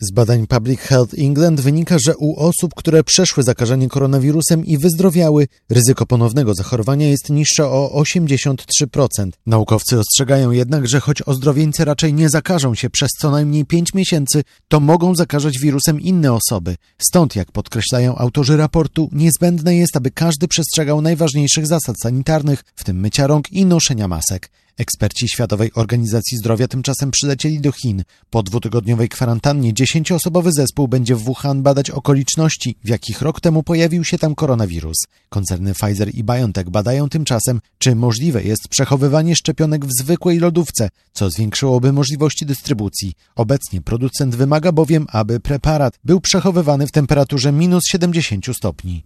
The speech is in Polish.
Z badań Public Health England wynika, że u osób, które przeszły zakażenie koronawirusem i wyzdrowiały, ryzyko ponownego zachorowania jest niższe o 83%. Naukowcy ostrzegają jednak, że choć ozdrowieńcy raczej nie zakażą się przez co najmniej 5 miesięcy, to mogą zakażać wirusem inne osoby. Stąd, jak podkreślają autorzy raportu, niezbędne jest, aby każdy przestrzegał najważniejszych zasad sanitarnych, w tym mycia rąk i noszenia masek. Eksperci Światowej Organizacji Zdrowia tymczasem przylecieli do Chin. Po 2-tygodniowej kwarantannie 10-osobowy zespół będzie w Wuhan badać okoliczności, w jakich rok temu pojawił się tam koronawirus. Koncerny Pfizer i BioNTech badają tymczasem, czy możliwe jest przechowywanie szczepionek w zwykłej lodówce, co zwiększyłoby możliwości dystrybucji. Obecnie producent wymaga bowiem, aby preparat był przechowywany w temperaturze -70 stopni.